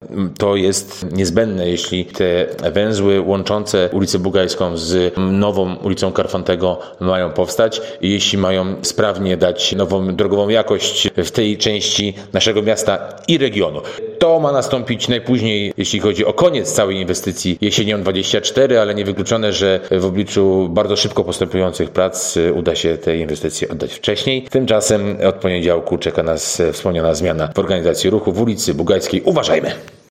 to jest niezbędne, jeśli te węzły łączące ulicę Bugajską z nową ulicą Karfantego mają powstać i jeśli mają sprawnie dać nową drogową jakość w tej części naszego miasta i regionu. To ma nastąpić najpóźniej, jeśli chodzi o koniec całej inwestycji, jesienią 24, ale niewykluczone, że w obliczu bardzo szybko postępujących prac uda się te inwestycje oddać wcześniej. Tymczasem od poniedziałku czeka nas wspomniana zmiana w organizacji ruchu w ulicy Bugajskiej. Uważajmy!